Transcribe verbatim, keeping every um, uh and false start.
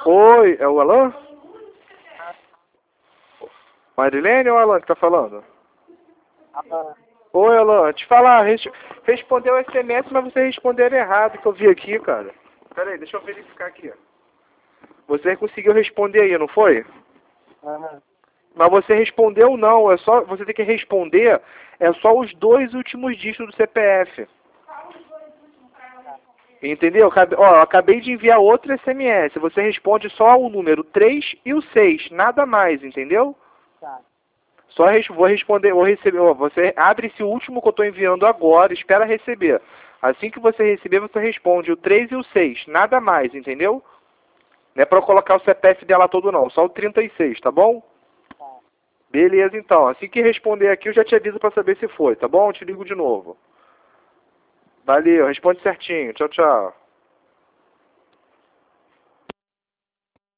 Oi, é o Alan? Marilene ou o Alan que tá falando? Ah, Oi, Alan, te falar, res... respondeu o S M S, mas você respondeu errado, que eu vi aqui, cara. Pera aí, deixa eu verificar aqui. Você conseguiu responder aí, não foi? aham. Mas você respondeu não, é só, você tem que responder, é só os dois últimos dígitos do C P F. Entendeu? Acabe- Ó, eu acabei de enviar outro S M S, você responde só o número três e o seis, nada mais, entendeu? Tá. Só res- vou responder, vou receber, ó, você abre esse último que eu estou enviando agora, espera receber. Assim que você receber, você responde o três e o seis, nada mais, entendeu? Não é para eu colocar o C P F dela todo não, só o trinta e seis, tá bom? Tá. Beleza, então. Assim que responder aqui, eu já te aviso para saber se foi, tá bom? Eu te ligo de novo. Valeu, responde certinho. Tchau, tchau.